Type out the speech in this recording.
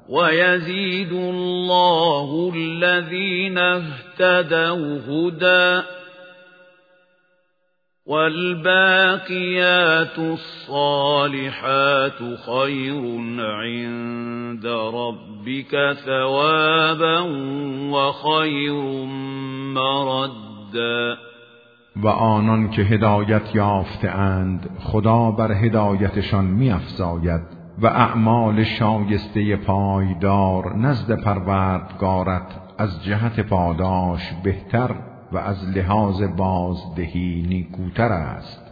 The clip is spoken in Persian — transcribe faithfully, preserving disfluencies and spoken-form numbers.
وَيَزِيدُ اللَّهُ الَّذِينَ اهْتَدَوْا هُدًى وَالْبَاقِيَاتُ الصَّالِحَاتُ خَيْرٌ عِندَ رَبِّكَ ثَوَابًا وَخَيْرٌ مَرَدًّا. و آنان که هدایت یافته اند خدا بر هدایتشان می افزاید و اعمال شایسته پایدار نزد پروردگارت از جهت پاداش بهتر و از لحاظ بازدهی نیکوتر است.